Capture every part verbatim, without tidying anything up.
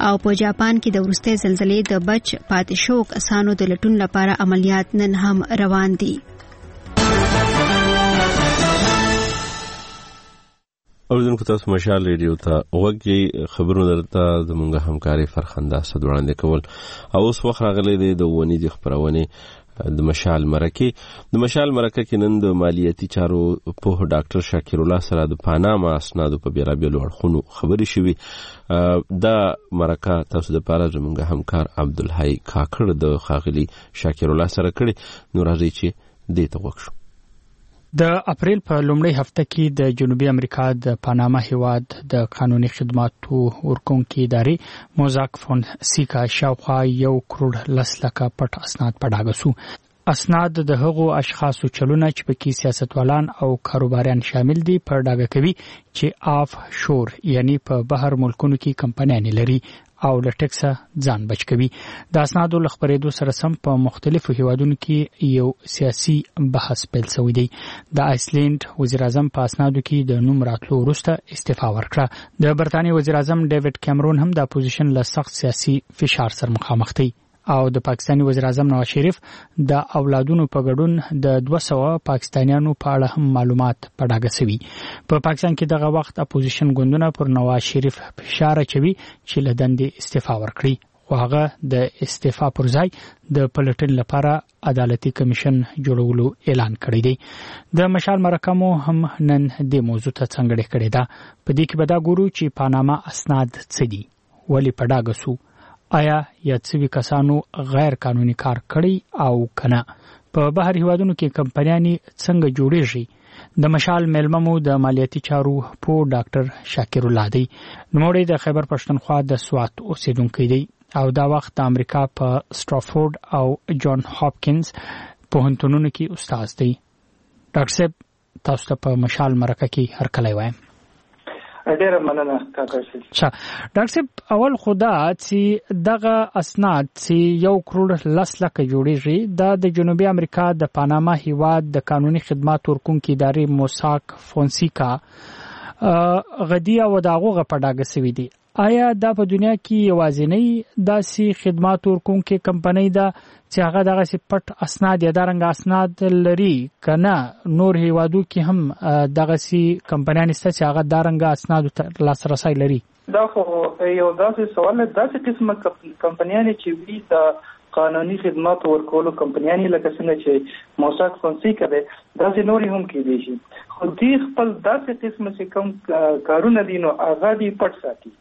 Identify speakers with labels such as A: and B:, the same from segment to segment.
A: او په جاپان کې د وروستي زلزلې د بچ پاتې شو کسانو د لټون لپاره عملیات نن هم روان دي.
B: اوریدونکو تاسو مشال ریډیو ته وګورئ، خبرونه درته زموږ همکاري فرخنده اسد وړاندې کول. او اوس وخت راغلی دی د ونی د خبرونه د مشال مرکه د مشال مرکه کې نن د مالیاتي چارو په ډاکټر شاکر الله سره د پاناما اسنادو په بیلابیلو اړخونو خبرې شوې. دا مرکه تاسو د پاره زموږ همکار عبدالحی کاکړ د خاغلی شاکر الله سره کړي. نو راځي چې دې ته وښو.
C: د اپریل په لومړۍ هفته کې د جنوبي امریکا د پاناما هیواد د قانوني خدماتو ورکونکو ادارې موزاک فونسیکا شاوخوا یو کروڑ لس لکه پټ اسناد په ډاګه سو. اسناد د هغو اشخاصو چلونه چې پکې سیاستوالان او کاروباریان شامل دي په ډاګه کوي چې آف شور یعنی په بهر ملکونو کې کمپنیان لري او له ټیکسه ځان بچ کوي. د اسنادو لخبرېدو سره سم په مختلفو هیوادونو کې یو سیاسي بحث پیل شوی دی. د آیسلند وزیر اعظم په اسنادو کې د نوم راتلو وروسته استعفا ورکړه. د برتانیې وزیر اعظم ډیوډ کیمرون هم د اپوزیشن له سخت سیاسي فشار سره مخامخ دی. او د پاکستاني وزیر اعظم نواز شریف د اولادونو په ګډون د دوه سوه پاکستانیانو په اړه هم معلومات په ډاګه سوي. په پاکستان کې دغه وخت اپوزیشن ګوندونه پر نواز شریف فشار اچوي چې له دندې استعفا ورکړي، خو هغه د استعفا پر ځای د پلټن لپاره عدالتي کمیشن جوړولو اعلان کړی دی. د مشال مرکه مو هم نن د موضوع ته څنګه کړی دا. په دې کې به دا ګورو چې پاناما اسناد څه دي، ولې په ډاګه سو، آیا یا څوی کسانو غیر قانوني کار کړی او کنه، په بهر هیوادونو کې کمپنیانی څنګه جوړیږي. د مشال ملممو د مالیاتي چارو په ډاکټر شاکر الله دی. نوموړی د خیبر پښتونخوا د سوات اوسیدونکی دی او دا وخت د امریکا په سټرافورد او جان هاپکینز پوهنتونونو کې استاد دی. ډاکټر صاحب تاسو ته په مشال مرکه کې هر کله وایم.
D: ډیره مننه کاکا شي.
C: اچھا ډاکټر صاحب، اول خدا چې دغه اسناد چې یو کروڑ لس لکه جوړیږي دا د جنوبي امریکا د پاناما هیواد د قانوني خدماتو ورکونکو ادارې موزاک فونسیکا غدی او داغه په ډاګه سوي دي. آیا دا په دنیا کې یوازینی داسې خدمات ورکونکو کمپنۍ ده چې هغه دغه سي پټ اسناد یا دارنګ اسناد لري کنه نور هیوادو کې هم دغه سي کمپنیان سته چې هغه دارنګ اسناد ته لاسرسي لري؟
D: دا خو یو داسې سوال داسې قسمه کمپنیان چې وی د قانوني خدمات ورکولو کمپنیان لکه څنګه چې موزاک فونسیکا ده داسې نور هم کې دي شي، خو دې خپل داسې قسمه چې کوم کارونه دي نو هغه دي پټ ساتي.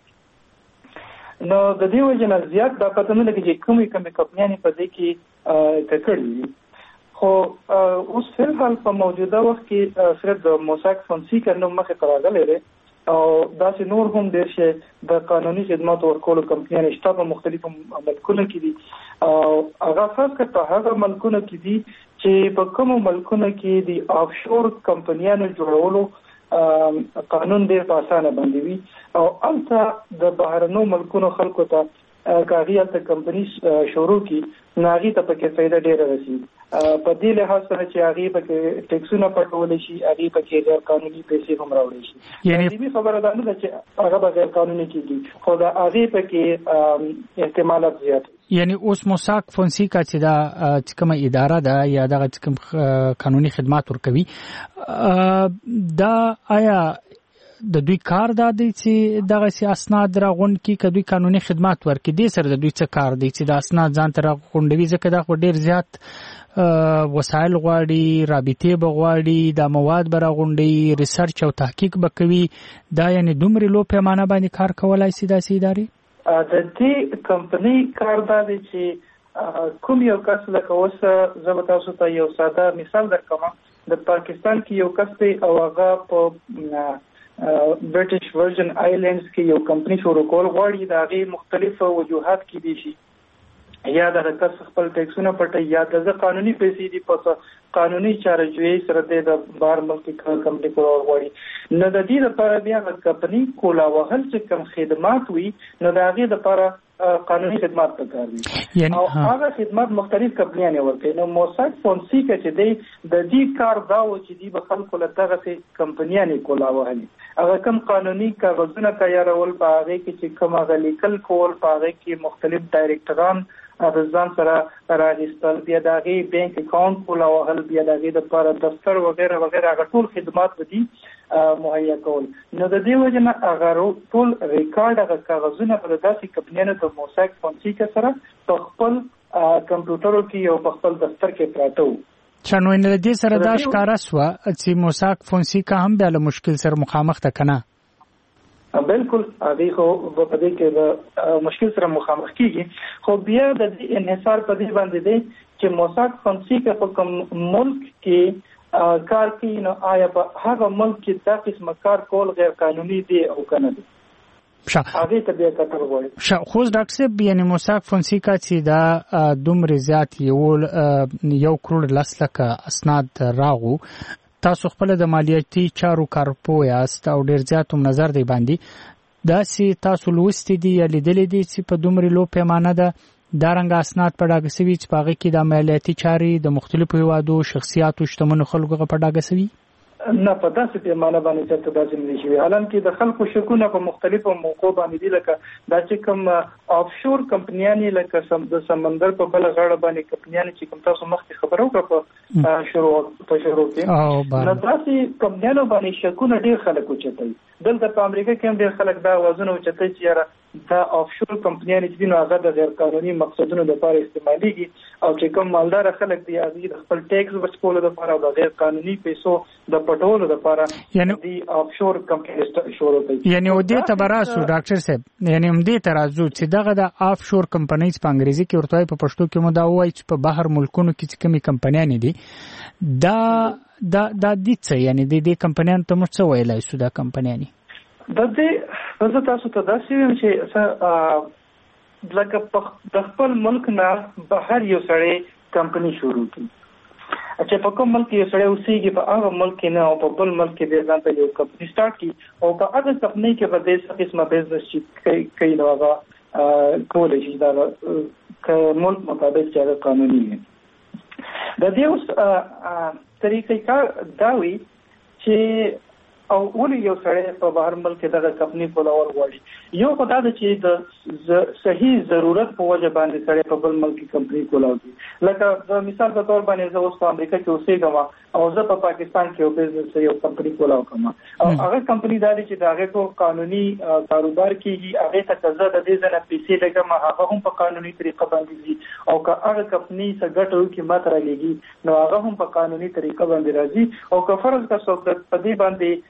D: نو د دې وجنه زیات دا پته نه لګي چې کومې کومې کمپنیانې په دې کې ککړي. خو اوس فل حال په موجوده وخت کې صرف د موزاک فونسیکا نوم مخې ته راغلی دی او داسې نور هم ډېر شي د قانوني خدماتو ورکولو کمپنیانې شته په مختلفو ملکونو کې دي. او هغه خاص کر په هغه ملکونو کې دي چې په کومو ملکونو کې د آفشور کمپنیانو جوړولو قانون ډېر په اسانه باندې وي او البته د بهرنو ملکونو خلکو ته کاغی البته کمپنی شروع کی ناغي ته پکې فائدہ ډېره رسي. په دې لحاظ سره چې هغه پکې ټیکسونه پټول شي، هغه پکې غیر قانوني پیسې هم راوړي شي. یعنی دې خبره ده نه چې هغه غیر قانوني کیږي، خو دا هغه پکې احتمالات زیات.
C: یعنی اوس موزاک فونسیکا چې دا کومه اداره ده یا دغه کوم قانوني خدمات ورکوي دا آیا د دوی کار دا دی چې دغه سي اسناد راغون کی کدوې قانوني خدمات ورکړي دي سره د دوی څه کار دی چې د اسناد ځان تر غونډوي ځکه دا ډیر زیات وسایل غواړي، رابطې بغواړي، د مواد برغونډي، ریسرچ او تحقیق بکوي. دا یعنی دومره لو پیمانه باندې کار کولای شي د سي ادارې.
D: د دې کمپنی کار دا دی چې کوم یو کس لکه اوس زه به تاسو ته یو ساده مثال درکوم. د پاکستان کې یو کس دی او هغه په برټش ورجن آیلینډز کې یو کمپنی شروع کول غواړي. د هغې مختلف وجوهات کې دي شي، یا د کس خپل ټیکسونه پټي، یا د قانوني پیسې دي په قانوني چارهجوړي سره د بهر ملک کمپنی کول غواړي. نو د دې لپاره بیا د کمپنی کولا وهل چې کوم خدمات وي نو د هغې لپاره قانوني خدمات پکار دي او هغه خدمات مختلف کمپنیان ورکوي. نو موساک فونسیکا چې دی د دې کار دا و چې دی به خلکو له دغه کمپنیان کولا وهلي هغه کم قانوني کاغذونه تیارول په هغه کې چې کوم هغه لیکل کول په هغه کې مختلف ډایریکټران د ځان سره راغستل بیا د هغې بینک اکاونټ کولا وهل بیا د هغې دپاره دفتر وغیره وغیره هغه ټول خدمات به دي مهیا کول. نو د دې وجه نه هغه ټول ریکارډ هغه کاغذونه به د داسې کمپنیانو د موساک فونسیکا سره په خپل کمپیوټرو کې او په خپل دفتر کې پراته وو.
C: چا نو د دې سره دا ښکاره سوه چې موساک فونسیکا هم بیا له مشکل سره مخامخ ده که نه؟
D: بالکل هغه خو په دې کې د مشکل سره مخامخ کیږي خو بیا د دې انحصار په دې باندې دی چې موساک فونسیکا په کوم ملک کې کار کوي نو آیا په هغه ملک کې دا قسمه کار کول غیر قانوني دی او کنه دی. هغه ته بیا کتل غواړي.
C: ښه خو ډاکټر صاحب یعنې موساک فونسیکا چې دا دومرې زیات یو کروړ لس لکه اسناد راغو تاسو خپل د مالیاتي چارو کارپوه یاست او ډیر زیات هم نظر دی باندې داسې تاسو لوستي دي یا لیدلي دي چې په دومرې لو پیمانه ده دا رنګه اسناد په ډاګه سوي چې په هغې کې د مالیاتي چارې د مختلفو هیوادو شخصیاتو شتمنو خلکو په ډاګه سوي؟
D: نه په داسې پیمانه باندې چېرته داسې نه دي شوي. حالانکې د خلکو شکونه په مختلفو موقعو باندې دي لکه دا چې کوم آفشور کمپنیانې لکه د سمندر په بله غاړه باندې کمپنیانې چې کوم تاسو مخکې خبره وکړه په شروع په شروع کې نو داسې کمپنیانو باندې شکونه ډېر خلک اوچتوي. دلته په امریکا کې هم ډېر خلک دا اوازونه اوچتوي چې یاره دا آفشور کمپنیانې چې دي نو هغه د غیر قانوني مقصدونو لپاره استعمالیږي او چې کوم مالدار خلک دي هغوی د خپل ټیکس بچکولو لپاره او د غیر قانوني پیسو د پټولو لپاره د آفشور کمپنۍ شروع کوي.
C: یعنې دې ته به راسو ډاکټر صاحب یعنې همدې ته راځو چې دغه د آفشور کمپنۍ په انګریزي کې ورته وایي په پښتو کې مو دا ووایي چې په بهر ملکونو کې چې کومې کمپنیانې دي دا دا دا دي څه یعنې د دې کمپنیانو ته موږ څه ویلی سو دا کمپنیانې
D: د دې زه تاسو ته داسې وایم چې لکه د خپل ملک نه بهر یو سړی کمپنۍ شروع کړي چې په کوم ملک یو سړی اوسېږي په هغه ملک کې نه او په بل ملک کې د ځان ته یو کمپنۍ سټارټ کړي او په هغه کمپنۍ کې به د څه قسمه بزنس چې کوي نو هغه کولی شي دا ملک مطابق چې هغه قانوني وي. د دې اوس طریقې کار دا وي چې او ولې یو سړی په بهر ملک کې دغه کمپنۍ کولول غواړي یو خو دا ده چې د صحیح ضرورت په وجه باندې سړی په بل ملک کې کمپنۍ کولاوي. لکه د مثال په تور باندې زه اوس په امریکا کې اوسېږم او زه په پاکستان کې یو بزنس یو کمپنۍ کولاو کوم او هغه کمپنۍ دا دی چې د هغې ټول قانوني کاروبار کېږي هغې ته که زه د دې ځای نه پیسې لګم هغه هم په قانوني طریقه باندې ځي او که هغه کمپنۍ څه ګټه وکړي ماته رالېږي نو هغه هم په قانوني طریقه باندې راځي او که فرض که څوک په دې باندې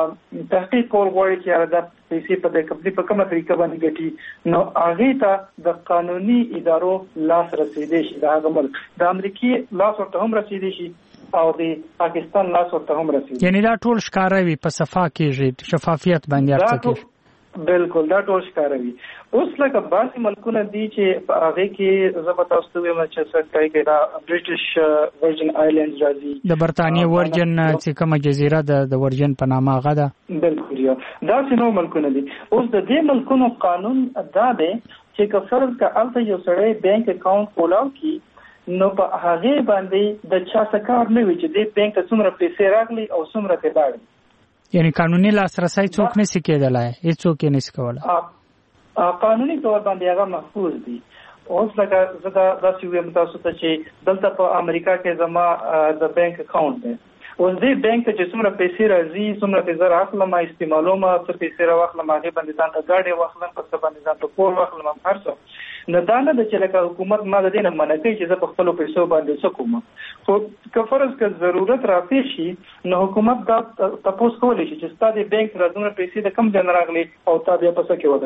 D: تحقیق کول غواړي چې هغه د پیسې په دې کمپنۍ په کومه طریقه باندې ګټي نو هغې ته د قانوني ادارو لاس رسېدی شي د هغه ملک د امریکې لاس ورته هم رسېدی شي او د پاکستان لاس ورته هم رسېږي.
C: یعنې دا ټول ښکاره وي په صفا کېږي شفافیت باندې هر څه کېږي.
D: بالکل دا ټول ښکاره وي. اوس لکه بعضې ملکونه دي چې په هغې کې زه به تاسو ته ووایم چې څه کوي کې دا برټش ورجن آیلینډز راځي د
C: برطانیې ورجن چې کومه جزیره ده د ورجن په نامه هغه ده.
D: بالکل یو داسې نور ملکونه دي. اوس د دې ملکونو قانون دا دی چې که فرض که هلته یو سړی بینک اکاونټ کولاو کړي نو په هغې باندې د چا څه کار نه وي چې دې بینک ته څومره پیسې راغلي او څومره ترې لاړې.
C: یعنی قانوني لاسرسی څوک نشي کېدلی هېڅوک یې نشي کولی.
D: قانوني طور باندې هغه محفوظ دي. اوس لکه زه دا داسې ویم تاسو ته چې دلته په امریکا کې زما د بینک اکاونټ دی اوس دې بینک ته چې څومره پیسې راځي څومره پیسې زه راخلم استعمالوم څه پیسې راواخلم هغې باندې ځان ته ګاډۍ واخلم په څه باندې ځان ته کور واخلم هر څه نو دا نه ده چې لکه حکومت ما د دې نه منع کوي چې زه په خپلو پیسو باندې څه کوم خو که فرض که ضرورت رافېښ شي نو حکومت دا تپوس کولی شي چې ستا د بینک را دومره پیسې د کوم ځای نه راغلي او تا بیا په څه کې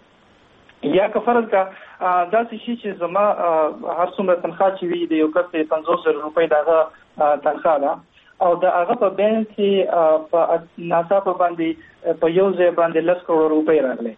D: ولګولې یا که فرض که داسې شي چې زما هر څومره تنخواه چې وي د یو کس د پنځوس زره روپۍ د هغه تنخواه ده او د هغه په بینک کې په ناڅاپه باندې په یو ځای باندې لس کروړه روپۍ راغلي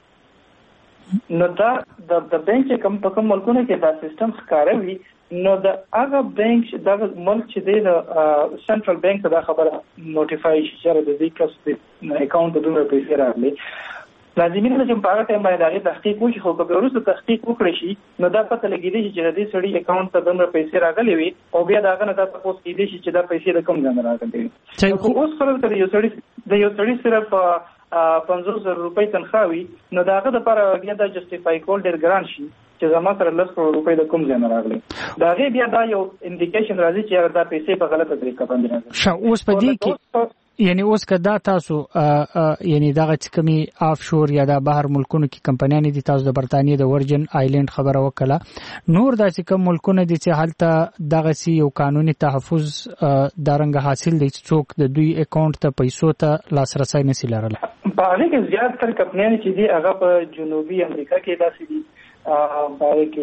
D: نو دا د بینک چې کوم په کوم ملکونو کې دا سیستم ښکاره وي نو د هغه بینک دغه ملک چې دی د سنټرل بینک ته دا خبره نوټیفای شي چې د دې کس د اکاونټ ته دومره پیسې راغلي لازمي نه چې په هغه ټایم باندې هغه تحقیق وشي، خو که وروسته تحقیق وکړي شي نو دا پته لګیږي چې د دې سړي اکاونټ ته دومره پیسې راغلي وي او بیا دا غنه تاسو پوس کېدی شي چې دا پیسې د کوم ځای راغلي. خو اوس خلک ته یو سړي د یو سړي صرف پنځوس زره روپۍ تنخواه وي نو د هغه دپاره بیا دا جسټیفای کول ډېر ګران شي چې زما سره لس کروړه روپۍ د کوم ځای نه راغلي. د هغې بیا دا یو انډیکیشن راځي چې دا پیسې په غلطه طریقه باندې راغلي.
C: ښه، اوس په دې کې یعنی اوس که دا تاسو یعنی دغه چې کومې آف شور یا د بهر ملکونو کې کمپنیانې دي، تاسو د برطانیې د ورجن آیلینډ خبره وکړه، نور داسې کوم ملکونه دي چې هلته دغسې یو قانوني تحفظ دا رنګه حاصل دی چې څوک د دوی اکاونټ ته پیسو ته لاسرسی نشي لرلی؟
D: په هغې کې زیات تر کمپنیانې چې دي هغه په جنوبي امریکا کې داسې دي، په هغې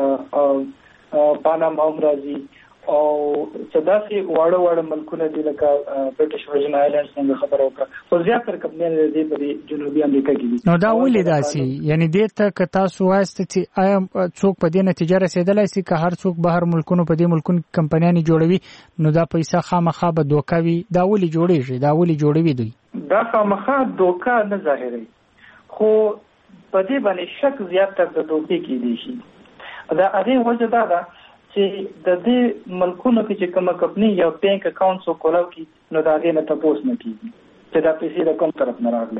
D: کې پاناما هم راځي او چې داسې واړه واړه ملکونه دي لکه برټش ورجن آیلینډز څنګه خبره وکړه، خو زیاتره کمپنیانې دي په جنوبي امریکا کې دي. نو
C: دا ولې داسې؟ یعنی دې ته که تاسو وایاست چې آیا څوک په دې نتیجه رسېدلی سي که هر څوک بهر ملکونو په دې ملکونو کې کمپنیانې جوړوي نو دا پیسه خامخا به دوکه وي؟ دا ولې جوړېږي؟ دا ولې جوړوي دوی؟
D: دا خامخا دوکه نه ظاهروي، خو په دې باندې شک زیاتره د دوکې کېدی شي. دا هغې وجه دا ده چې د دې ملکونو کې چې کومه کمپني یو بینک اکاونټ څوک کولاو کړي نو د هغې نه تپوس نه کېږي چې دا پیسې د کوم طرف نه راغلی.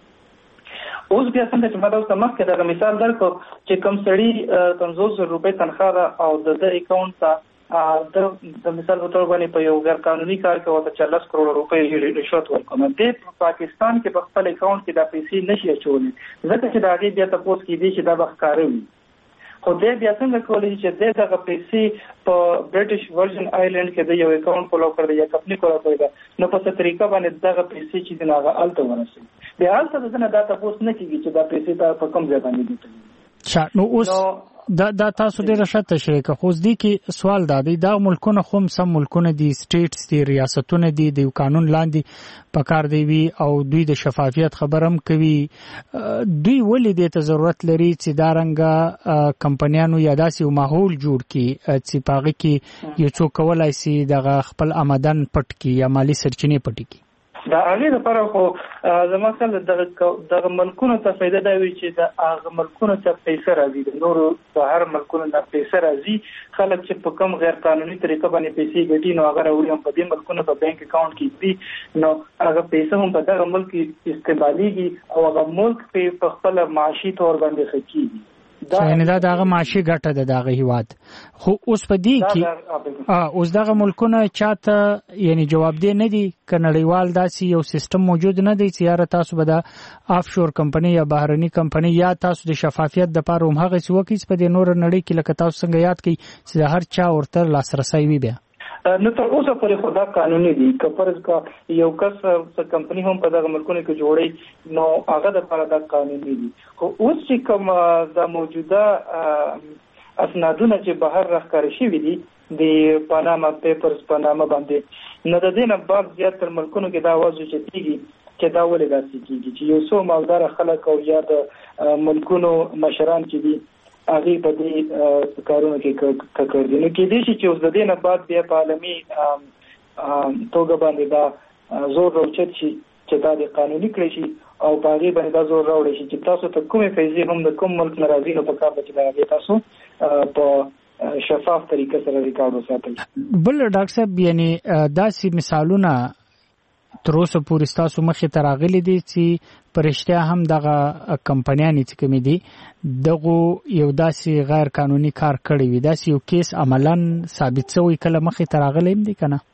D: اوس بیا څنګه چې ما دا اوس مخکې دغه مثال درکړو چې کوم سړي پنځوس زره روپۍ تنخواه ده او د ده اکاونټ ته د مثال په توګه باندې په یو غیر قانوني کار کې ورته چې لس کروړه روپۍ رشوت ورکړو، نو دی په پاکستان کې په خپل اکاونټ کې دا پیسې نشي اچولی ځکه چې د هغې بیا تپوس کېدی چې دا به ښکاره وي. خو دی بیا څنګه کولی چې دی دغه پیسې په برټش ورجن آیلینډ کې د یو اکاونټ کولاو کړی یا کمپني کولاو کړی ده نو په څه طریقه باندې دغه پیسې چې دي نو هغه هلته ورسوي، بیا هلته د ده نه دا تپوس نه کېږي چې دا پیسې ته په کوم ځای باندې دي.
C: نو اوس دا دا تاسو ډېره ښه تشریح کړه، خو دې کې سوال دا دی دغه ملکونه خو هم سم ملکونه دي، سټیټس دي، ریاستونه دي، د یو قانون لاندې په کار دی وي او دوی د شفافیت خبره هم کوي. دوی ولې دې ته ضرورت لري چې دا رنګه کمپنیانو یا داسې یو ماحول جوړ کړي چې په هغې کې یو څوک کولی سي دغه خپل آمدن پټ کړي یا مالي سرچینې پټې کړي؟
D: د هغې لپاره خو زما خیال دغه ملکونو ته فایده دا وي چې د هغه ملکونو ته پیسه راځي، د نورو بهر ملکونو نه پیسه راځي. خلک چې په کوم غیر قانوني طریقه باندې پیسې ګټي نو هغه راوړي هم په دې ملکونو په بینک اکاونټ کې دي، نو هغه پیسه هم په دغه ملک استعمالیږي او هغه ملک په خپل معاشي طور باندې ښه کېږي.
C: یعنی دا دغه معاشي ګټه ده دغه هیواد. خو اوس په دې کې اوس دغه ملکونه چاته یعنی جوابدې نه دي که نړیوال داسې یو سیستم موجود نه دی چې یاره تاسو به د آف شور کمپنۍ یا بهرني کمپنۍ یا تاسو د شفافیت دپاره هم هغسې وکړئ چې په دې نوره نړۍ کې لکه تاسو څنګه یاد کړئ چې د هر چا ورته لاسرسی وي؟ بیا
D: نو تر اوسه پورې خو دا قانوني دي، که فرض کا یو کس څه کمپني هم په دغه ملکونو کې جوړوي نو هغه دپاره دا قانوني دي. خو اوس چې کوم د موجوده اسنادونه چې بهر راښکاره شوي دي د پاناما پیپرز پاناما باندې، نو د دې نه بعد زیاتره ملکونو کې دا آواز اوچتېږي چې دا ولې داسې کېږي چې یو څو مالداره خلک او یا د ملکونو مشران چې دي هغې په دې کارونو کې ککړ دي. نو کېدای شي چې اوس د دې نه بعد بیا په عالمي توګه باندې دا زور راوچت شي چې دا د قانوني کړی شي او په هغې باندې دا زور راوړی شي چې تاسو ته کومې پیسې هم د کوم ملک نه راځي نو په کار ده چې د هغې تاسو په شفاف طریقه سره ریکارډ وساتئ.
C: بل ډاکټر صاحب یعنی داسې مثالونه تر اوسه پورې ستاسو مخې ته راغلي دي چې په رښتیا هم دغه کمپنیانې چې کومې دي دغو یو داسې غیر قانوني کار کړی وي، داسې یو کیس عملا ثابت شوی کله مخې ته راغلی هم دی که نه؟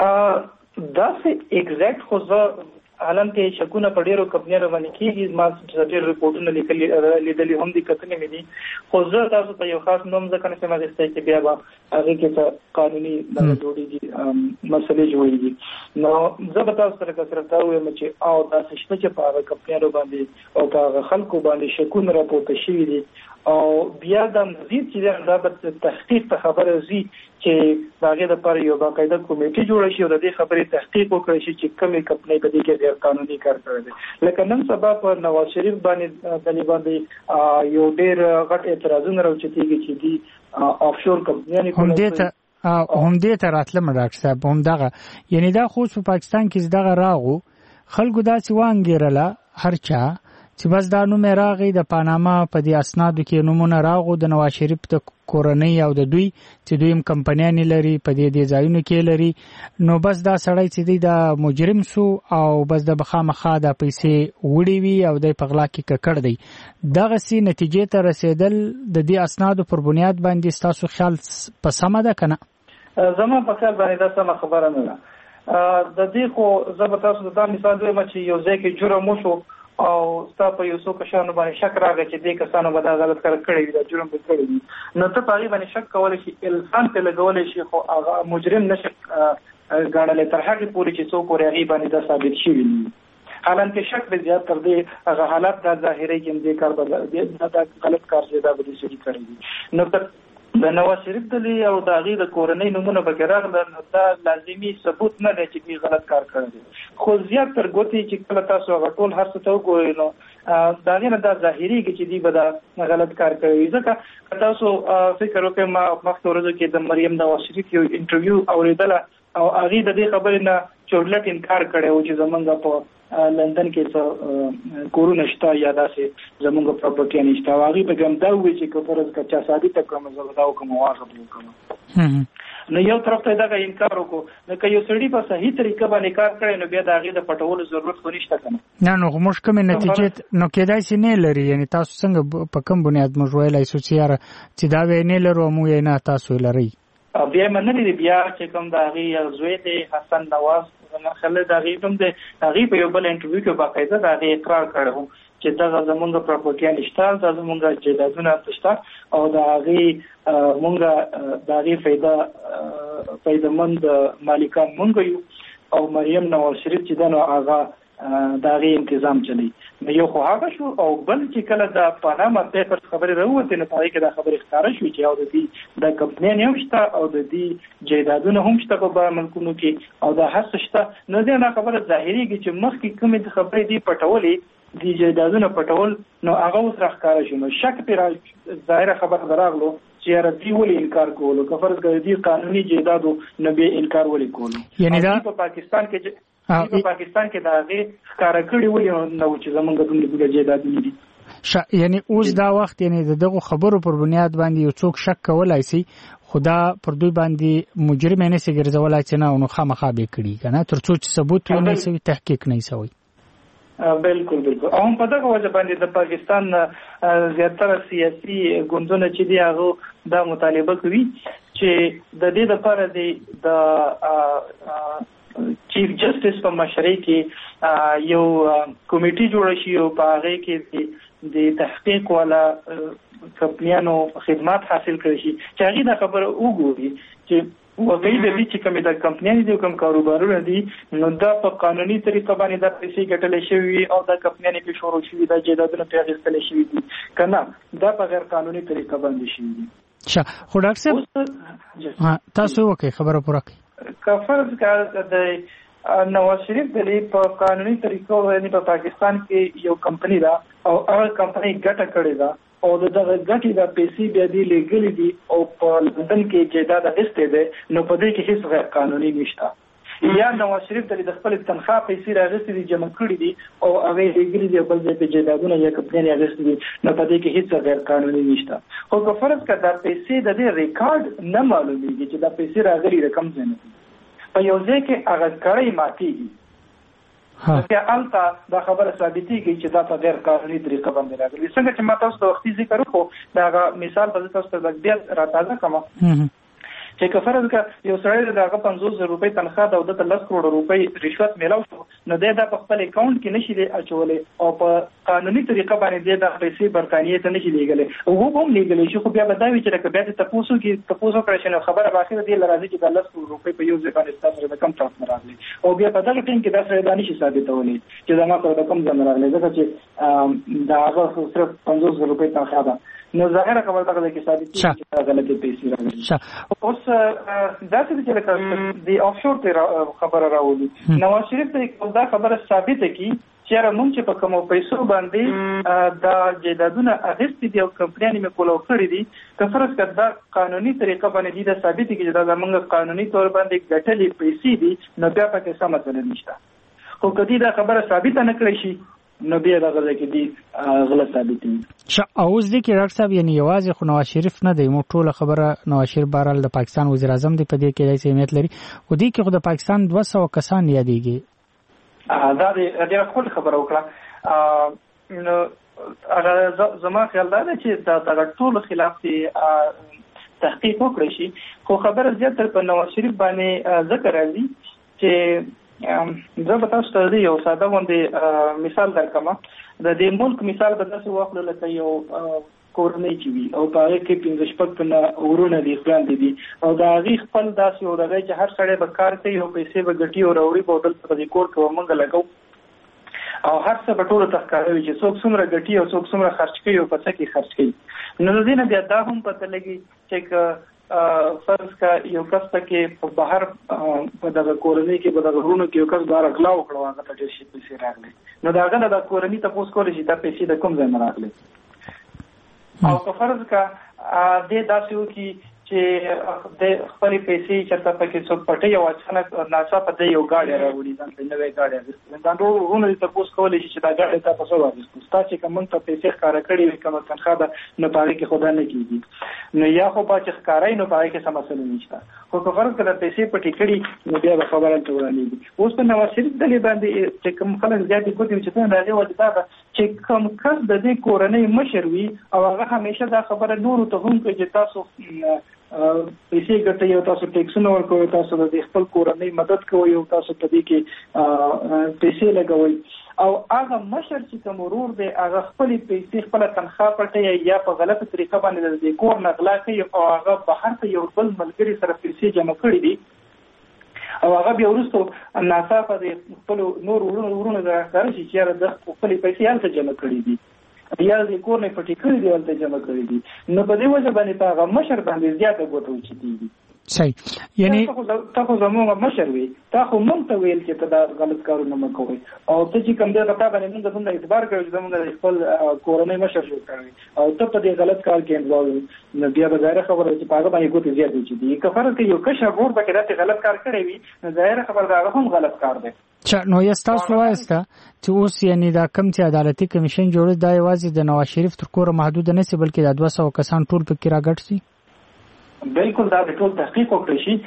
D: داسې اګزیکټ خو زه حالان کې شکونه په ډېرو کمپنیانو باندې کېږي، ما ډېر رپورټونه لیکلي لیدلي هم دي، کتلې مې دي، خو زه تاسو ته یو خاص نوم ځکه نشم اخیستی چې بیا به هغې کې څه قانوني دغه جوړېږي مسلې جوړېږي. نو زه به تاسو سره کثرت دا ووایم چې او داسې شته چې په هغه کمپنیانو باندې او په هغه خلکو باندې شکونه راپورته شوي دي او بیا دا مزید چې دا به تحقیق ته خبره ځي چې د هغې دپاره یو باقاعده کمیټې جوړه شي او د دې خبرې تحقیق وکړی شي چې کومې کمپنۍ په دې کې غیر قانوني کار کړی دی. لکه نن سبا په نواز شریف باندې دلې باندې یو ډېر غټ اعتراضونه راوچتېږي چې دي آف شور کمپنیانې
C: همدې ته همدې ته راتلم ډاکټر صاحب، همدغه یعنی دا خو په پاکستان کې دغه راغو خلکو داسې وانګېرله هر چا چې بس دا نوم راغی د پاناما په دې اسنادو کې نومونه راغو د نواز شریف د کورنۍ او د دوی چې دوی هم کمپنیانې لري په دې دې ځایونو کې لري نو بس دا سړی چې دی د مجرم سو او بس د بخامخا د پیسې وړي وي او د پغلا کې ککړ دی دغه سي نتیجې ته رسیدل د دې اسنادو پر بنیاد باندې تاسو خیال په سمه ده کنه
D: زما په خیال باندې دا سمه خبره نه ده د دې خو زه به تاسو ته مثال وایم چې یو ځای کې جرم وشو او ستا په یو څو کسانو باندې شک راغی چې دې کسانو به دا غلط کار کړی وي دا جرم به کړی وي نو ته په هغې باندې شک کولی شي الزام پرې لګولی شي خو هغه مجرم نه شي ګڼلی تر هغې پورې چې څوک پورې هغې باندې دا ثابت شوي وي حالانکه شک به زیات تر دې هغه حالات دا ظاهروي چې دې کار به دا غلط کار چې دا به دې سړي کړی وي نو تر د نواز شریف دلی او د هغې د کورنۍ نومونه پکې راغله نو دا لازمي ثبوت نه دی چې دوی غلط کار کړی دی خو زیات تر ګوتې چې کله تاسو هغه ټول هر څه ته وګورئ نو د هغې نه دا ظاهرېږي چې دوی به دا غلط کار کړی وي ځکه که تاسو فکر وکړئ ما مخکې ورځو کې د مریم نواز شریف یو انټرویو اورېدله او هغې د دې خبرې نه چورلټ انکار کړی و چې زمونږ په لندن کې څه کورونه شته یا داسې زمونږ پراپرټي نشته او هغې به هم دا ووایي چې که فرض که چا ثابته کړم زه به دا وکړم او هغه به وکړم نو یو طرف ته دغه انکار وکړو نو که یو سړي په صحیح طریقه باندې کار کړی نو بیا د هغې د پټولو ضرورت خو نشته که نه
C: نه نو خو موږ کومې نتیجې نو کېدای شي نه لري یعنې تاسو څنګه په کوم بنیاد موږ ویلی شو چې یاره چې دا به یې نه لرو او موږ یې نه تاسو یې لرئ
D: بیا یې منلي دي بیا چې کوم د هغې زوی دی حسن نواز خلک د هغې هم د هغې په یو بل انټرویو کې باقاعده د هغې اقرار کړی و چې دغه زمونږ پراپرټیان شته دا زمونږ جایدادونه شته او د هغې مونږ د هغې فایده فایدهمند مالکان مونږ یو او مریم نواز شریف چې ده نو هغه د هغې انتظام چلی نو یو خو هغه شو او بل چې کله د پاناما پیپرز خبرې راووتې نو په هغې کې دا خبرې ښکاره شوې چې او د دې د کمپنیانې هم شته او د دې جایدادونه هم شته په بهر ملکونو کې او دا هر څه شته نو دې دا خبره ظاهرېږي چې مخکې کومې خبرې دې پټولې دې جایدادونه پټول نو هغه اوس راښکاره شو نو شک پرې ظاهره خبره به راغلو چې یاره دوی ولې انکار کولو که فرض کړه دوی قانوني جایدادو نو بیا انکار ولې کولو
C: یعنې دا
D: په پاکستان کې په پاکستان کې د هغې ښکاره کړي ولې نه و چې زمونږ دومره دومره جایدادونه دي
C: یعنې اوس دا وخت یعنې د دغو خبرو پر بنیاد باندې یو څوک شک کولی سي خو دا پر دوی باندې مجرم یې نسي ګرځولی چې نه نو خامخا به یې کړي که نه تر څو چې ثبوت یې نه سوي تحقیق نه سوی
D: بالکل بالکل او هم په دغه وجه باندې د پاکستان زیاتره سیاسي ګوندونه چې دي هغه دا مطالبه کوي چې د دې لپاره د چیف جسټس په مشرۍ کې یو کمیټي جوړه شي او په هغې کې د تحقیق والا کمپنیانو خدمات حاصل کړی شي چې هغې دا خبره وګوري چې وګړي د دې چې کومې د کمپنیانې دي کوم کاروبارونه دي نو دا په قانوني طریقه باندې دا پیسې ګټلې شوي او دا کمپنیانې پرې شروع شوي دا جایدادونه پرې اخیستلی شوي دي که نه دا په غیر قانوني طریقه باندې شوي دي
C: ښه خو ډاکټر صاحب تاسو وکړئ خبره پوره کړئ
D: که فرض کړه د نواز شریف دلی په قانوني طریقو باندې په پاکستان کې یو کمپنی ده او هغه کمپنی ګټه کړې ده او دغه ګټې د پیسې بیا دی لګلې دي او په لندن کې جایداد اخیستې ده نو په دې کې هیڅ غیر قانوني نشته یا نواز شریف دلی د خپل تنخواه پیسې راغستې دي جمع کړې دي او هغه لګلې دي بل ځای په جایدادونه یا کمپنی اخیستې دي نو په دې کې هیڅ غیر قانوني نشته خو که فرض کړه دا پیسې د دې ریکارډ نه معلومیږي چې دا پیسې راغلي د کوم ځای نه په یو ځای کې هغه کړی ماتېږي بیا هلته دا خبره ثابتېږي چې دا په غیر قانوني طریقه باندې راغلي څنګه چې ما تاسو ته وختي ذکر وکړو د هغه مثال به زه تاسو ته لږ بیا راتازه کړم چې که فرض کړه یو سړی د هغه پنځوس زره روپۍ تنخواه ده او دته لس کروړه روپۍ رشوت میلاو شو نو دی دا په خپل اکاونټ کې نشي دی اچولی او په قانوني طریقه باندې دی دا پیسې برطانیې ته نشي لیږلی هغه به هم لیږلی شي خو بیا به دا وي چې لکه بیا دې تپوس وکړي تپوس وکړی شي نو خبره به اخره دې له راځي چې دا لس کروړه روپۍ په یو ځای باندې ستا سره د کوم طرف نه راغلي او بیا په دغه ټایم کې دا سړی دا نشي ثابتولی چې زما سره د کوم ځای نه راغلی ځکه چې د هغه صرف پنځوس زره روپۍ تنخواه ده نو ظاهره خبره دغه ده کې ثابتېږي چې دا غلطې پیسې راغلي اوس داسې ده چې لکه د آفشور خبره راولي نواز شریف ته دا خبره ثابته کړي چې یاره مونږ چې په کومو پیسو باندې دا جایدادونه اخیستي دي او کمپنیانې مې کولو کړي دي که فرض کړه دا قانوني طریقه باندې دي دا ثابته کړي چې دا زموږ قانوني طور باندې ګټلې پیسې دي نو بیا پکې څه مسله نشته خو که دې دا خبره ثابته نه کړی شي نو بیا دغه ځکه دي غلط ثابت دي.
C: اوس د کې ډاکټر صاحب یعنی یوازې خو نواز شریف نه دی، مو ټول خبره نواز شریف بهرحال د پاکستان وزیر اعظم دی، په دې کې د اهمیت لري، او دې کې خو د پاکستان دوه سوه کسان یادېږي.
D: دا د ډېر خپل خبره وکړه. نو هغه زما خیال دا دی چې دا د ټول خلاف دي تحقیق وکړي شي، خو خبره زیاتره په نواز شریف باندې ذکر راځي چې زه به تاسو ته یو ساده غوندې مثال درکړم. د دې ملک مثال به داسې واخلو لکه یو کورنۍ چې وي او په هغې کې پنځه شپږ تنه ورونه دي، خویندې دي، او د هغې خپل داسې یو دغه چې هر سړی به کار کوي او پیسې به ګټي او راوړي به دلته په دې کور کې به موږ لګو او هر څه به ټولو ته ښکاره وي چې څوک څومره ګټي او څوک څومره خرچ کوي او په څه کې خرچ کوي. نو د دې نه بیا دا هم پته لګي چې که فرض کا یو کس پکې په بهر په دغه کورنۍ کې په دغه ورونو کې یو کس بهر غلا وکړو، هغه ته ډېر شي پیسې راغلي، نو د هغه نه د کورنۍ تپوس کولی شي دا پیسې د کوم ځای نه راغلي. او که فرض کا دې داسې وکړي چې د خپلې پیسې چېرته پکې څوک پټوي او اچانک ناڅاپه دی یو ګاډی راوړي، ځان ته نوی ګاډی اخیستلی، دا ټول ورونه دې تپوس کولی شي چې دا ګاډی تا په څه واخیستو، ستا چې که موږ ته پیسې ښکاره کړې وي کومه تنخواه ده نو په هغې کې خو دا نه کېږي. نو یا خو به چې ښکاره وي نو په هغې کې څه مسله نشته، خو که فرض کړه پیسې پټې کړي نو بیا به خبره هلته ورانېږي. اوس په نواز شریف ډلې باندې چې کوم خلک زیاتې ګوتې وي چې ته د هغې وجه دا ده چې کوم کس د دې کورنۍ مشر وي او هغه همیشه دا خبره نورو ته هم کوي چې تاسو پیسې ګټئ او تاسو ټیکسونه ورکوئ، تاسو د خپل کورنۍ مدد کوئ او تاسو په دې کې پیسې لګوئ، او هغه مشر چې کوم ورور دی هغه خپلې پیسې خپله تنخواه پټوي یا په غلطه طریقه باندې د دې کور نه غلا کوي او هغه بهر ته یو بل ملګري سره پیسې جمع کړي دي او هغه بیا وروسته ناڅاپه د خپلو نور ورونو ته ښکاره شي چې یاره د خپلې پیسې هلته جمع کړي دي یا د کور نه پټې کړي دي هلته جمع کړي دي، نو په دې وجه باندې په هغه مشر باندې زیاته ګوته اوچتېږي.
C: صحیح، یعنی
D: تا خو زموږ مشر وي، تا خو موږ ته ویل چې ته دا غلط کارونه مه کوئ، او ته چې کوم دی په تا باندې موږ دومره اعتبار کوي چې زموږ د خپل کورنۍ مشر جوړ کړی او ته په دې غلط کار کې انوالو وي، نو بیا به ظاهره خبره چې په هغه باندې ګوتې زیاتې اوچتېږي. که فرض کړي یو کشر ورور پکې داسې غلط کار کړی وي نو ظاهره خبره د هغه هم غلط کار دی.
C: نو یا ستاسو وایسته چې اوس یعنی دا کوم چې عدالتي کمیشن جوړ دا یوازې د نواز شریف تر کوره محدود نه سي بلکې د دوه سوه کسان ټول پکې راګډ سي؟
D: بالکل دا د ټول تحقیق وکړي شي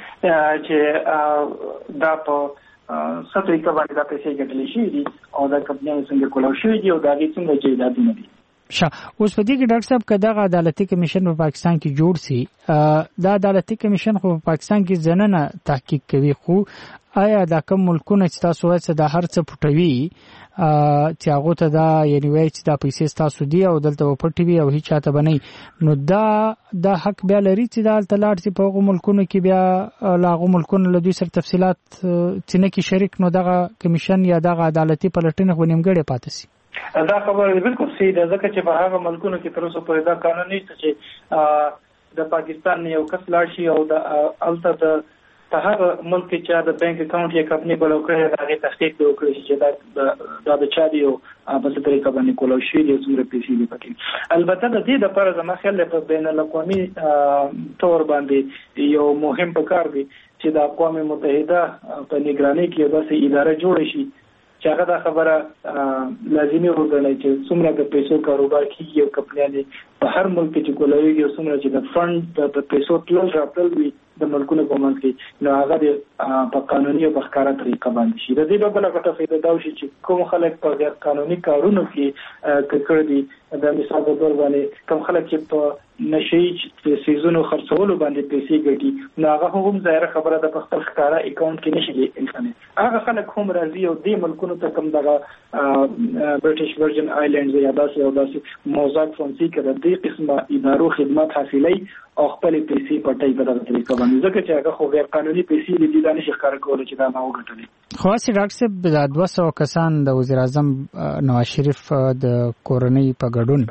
D: چې دا په څه طریقه باندې دا پیسې ګټلې شوي دي او دا کمپنیانو څنګه کولاو شوي دي او د هغې څومره جایدادونه دي.
C: ښه، اوس په دې کې ډاکټر صاحب که دغه عدالتي کمیشن په پاکستان کې جوړ سي، دا عدالتي کمیشن خو په پاکستان کې ځننه تحقیق کوي، خو آیا دا کوم ملکونه چې تاسو وایئ دا هر څه پټوي چې هغو ته دا یعنې وایي چې دا پیسې ستاسو دي او دلته به پټې وي او هېڅ چاته به نه وي، نو دا دا حق بیا لري چې دا هلته لاړ شي په هغو ملکونو کې بیا له هغو ملکونو له دوی سره تفصیلات چې نه کړي شریک، نو دغه کمیشن یا دغه عدالتي پلټنې خو نیمګړې پاتې سي؟
D: دا خبره بالکل صحیح ده، ځکه چې په هغه ملکونو کې تر اوسه پورې دا قانون نشته چې د پاکستان نه یو کس لاړ شي او د هلته د په هغه ملک کې چې د بانک اکاونټ یا کمپنۍ کولاو کړی د هغې تحقیق به وکړی شي چې دا د چا دی او په څه طریقه باندې کولاو شوي دي او څومره پیسې دي پکې. البته د دې دپاره زما خیال دی په بین الاقوامي طور باندې یو مهم پکار دی چې د اقوام متحده په نګرانۍ کې یو داسې اداره جوړه شي چې هغه دا خبره لازمي وګڼي چې څومره د پیسو کاروبار کېږي او کمپنیانې په هر ملک کې چې کولاویږي او څومره چې د فنډ د پیسو تلل راتلل وي د ملکونو په منځ کې، نو هغه د په قانوني او په ښکاره طریقه باندې شي. د دې به بله غټه فایده دا وشي چې کوم خلک په غیر قانوني کارونو کې ککړ دي، د مثال په ډول باندې کوم خلک چې په نشهیي څیزونو خرڅولو باندې پیسې ګټي، نو هغه هم ظاهره خبره ده په خپل ښکاره اکاونټ کې نشي لیدلی. هغه خلک هم راځي او دې ملکونو ته کوم دغه برټش ورجن آیلینډز یا داسې او داسې موزاک فونسیکا د دې قسمه ادارو خدمات حاصلوي او خپلې پیسې پټوي په دغه طریقه باندې، ځکه چې هغه خو غیر قانوني پیسې دي، دا نشي ښکاره کولی چې دا ما وګټلې.
C: خو هسې ډاکټر صاحب دا دوه سوه کسان د وزیر اعظم نواز شریف د کورنۍ په ګډون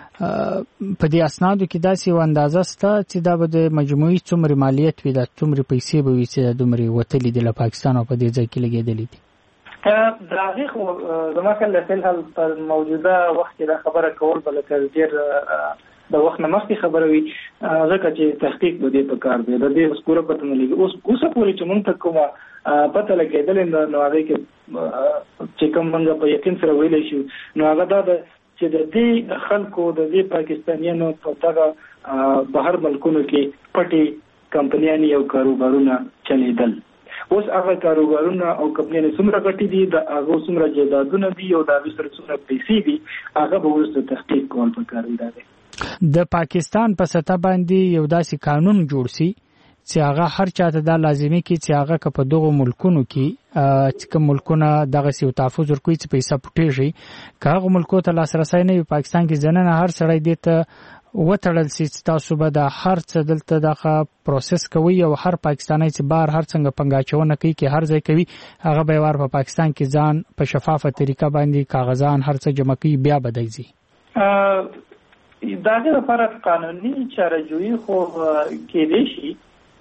C: په دې اسنادو کې داسې یو اندازه شته چې دا به د مجموعي څومره مالیت وي، دا څومره پیسې به وي چې دومره وتلي دي له پاکستان او په دې ځای کې لګېدلي دي؟
D: د هغې خو زما خیال د فی الحال په موجوده وخت کې دا خبره کول به لکه ډېر د وخت نه مخکې خبره وي، ځکه چې تحقیق به دې په کار دی، د دې اوس پوره پته نه لګي. اوس اوسه پورې چې موږ ته کومه پته لګېدل نو هغه کې چې کوم موږ په یقین سره ویلی شو نو هغه دا چې د دې خلکو د دې پاکستانیانو په دغه بهر ملکونو کې پټي کمپنیانې او کاروبارونه چلیدل. اوس هغه کاروبارونه او کمپنیانې څومره ګټې دي د هغه څومره جایدادونه دي او د هغه سره څومره پیسې دي هغه به وروسته تحقیق کول پکار دی.
C: د پاکستان په سطح باندې یو داسې قانون جوړ سي چې هغه هر چاته دا لازمي کې چې هغه په دغه ملکونو کې چې کوم ملکونه دغه سیو تحفظ ورکوي چې پیسې پټېږي که هغه ملکو ته لاسرسی نه وي پاکستان کې ځننه هر سړی دې ته وتړل سي چې تاسو به د هر څه دلته دغه پروسس کوي او هر پاکستانی چې بار هر څنګه پنګاچونه کوي کې هر ځای کوي هغه به ور په پاکستان کې ځان په شفافه طریقه باندې کاغذان هر څه جمع کوي بیا بدایي.
D: داغه لپاره قانوني چارهجویي خو کېدای شي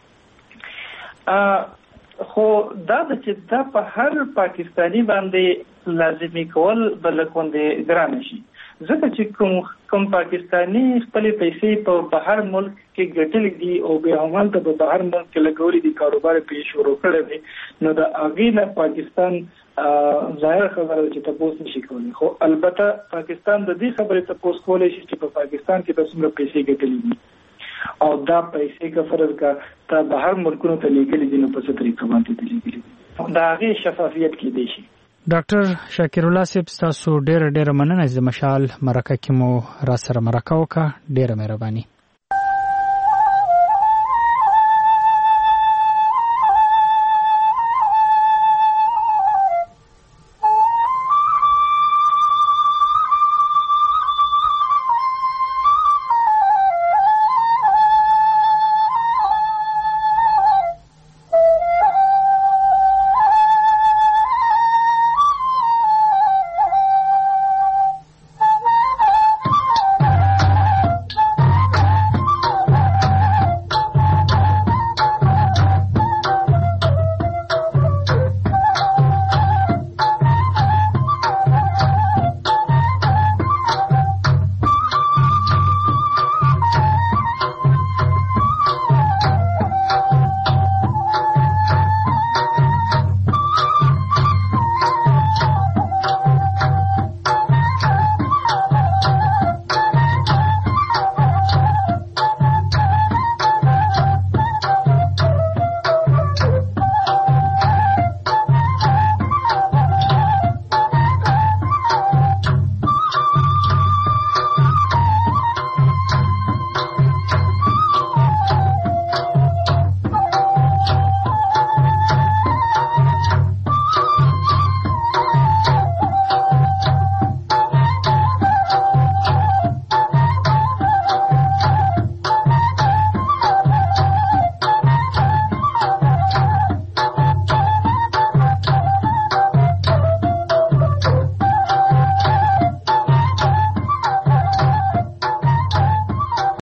D: خو دا چې دا په هر پاکستانی باندې لازمي کول بلکونده ګران شي ځکه چې کوم کوم پاکستانی خپل پیسې په بهر ملک کې ګټلې دي او به عمل ته په بهر ملک کې لګولې دي کاروبار پیښ شروع کړی دی نو دا هغه نه پاکستان ظاهر خبره چې تاسو نشي کولی خو البته پاکستان د دې خبرې تاسو کولای شي چې په پاکستان کې تاسو موږ پیسې ګټلې دي او دا پیسې کا فرض کا ته بهر ملکونو ته لګلې دي نو په څه طریقه باندې دي لګلې دا هغه شفافیت کې دی شي.
C: ډاکټر شاکر الله صاحب تاسو ډېر ډېر مننه چې مشال مرکه کې مو را سره مرکه وکړه ډېر مهرباني.